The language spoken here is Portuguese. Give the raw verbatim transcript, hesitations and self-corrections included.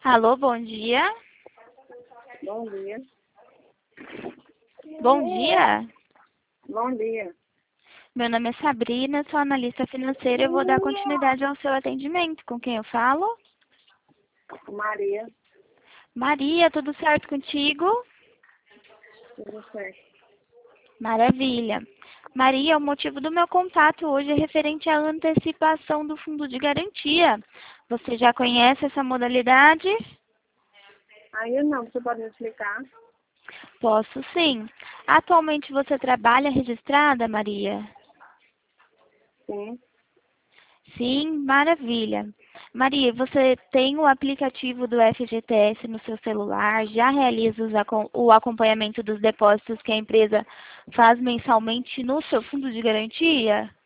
Alô, bom dia. Bom dia. Bom dia. Bom dia. Meu nome é Sabrina, sou analista financeira e eu vou dar continuidade ao seu atendimento. Com quem eu falo? Maria. Maria, tudo certo contigo? Tudo certo. Maravilha. Maria, o motivo do meu contato hoje é referente à antecipação do fundo de garantia. Você já conhece essa modalidade? Ainda não, você pode me explicar? Posso sim. Atualmente você trabalha registrada, Maria? Sim. Sim, maravilha. Maria, você tem o aplicativo do F G T S no seu celular? Já realiza os acom- o acompanhamento dos depósitos que a empresa faz mensalmente no seu fundo de garantia?